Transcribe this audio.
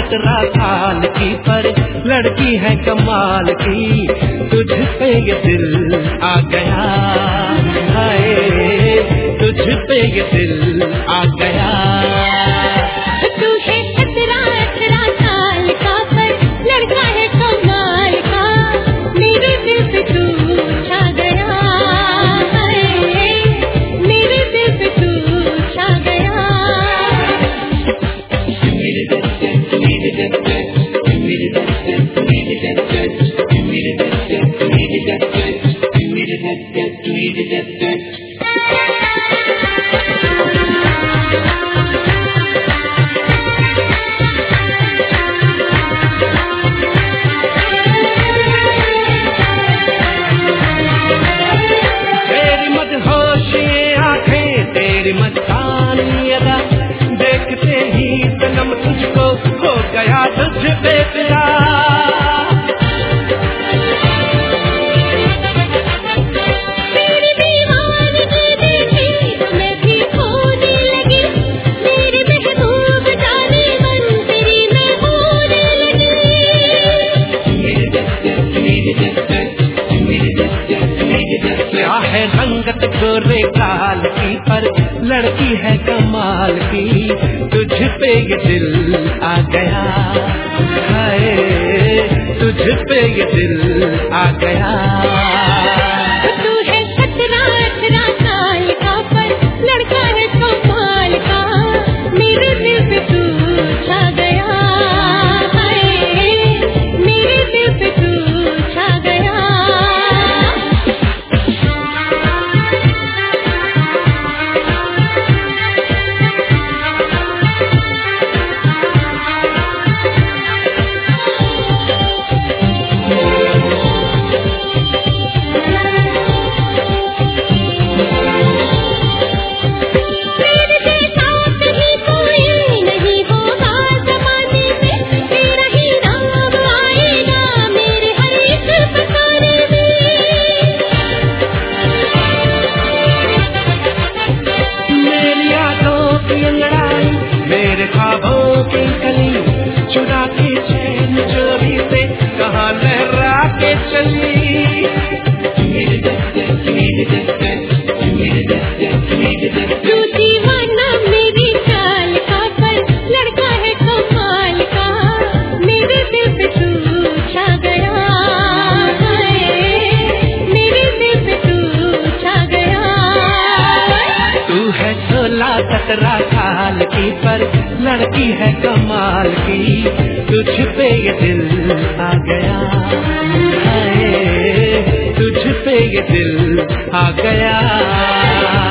17 साल की पर लड़की है कमाल की, तुझ पे ये दिल आ गया, हाय तुझ पे ये दिल आ गया। तू है 17-18 साल का पर लड़का है कमाल का, मेरे दिल पे तू छा गया, मेरे दिल पे तू छा गया। मस्तानी अदा देखते ही सनम तुझको हो गया तुझ पे प्यार। मेरी दीवानगी देखी तो मैं भी खोने लगी, मेरे महबूब जाने मन तेरी मैं होने लगी। क्या है रंगत गोरे काल की पर लड़की है कमाल की, तुझ पे ये दिल आ गया, हाय तुझ पे ये दिल आ गया। तू है 17-18 साल का पर लड़का है कमाल का, मेरे दिल पे तू छा गया, हाय मेरे दिल पे तू छा गया। मेरे ख्वाबों की कली चुरा के चैन चोरी से कहाँ लहरा के चली। तू दीवाना मेरी चाल का पर लड़का है कमाल का, मेरे दिल पे तू छा गया, मेरे दिल पे तू छा गया। तू है 16-17 साल की पर लड़की है कमाल की, तुझ पे ये दिल आ गया, हाय तुझ पे ये दिल आ गया।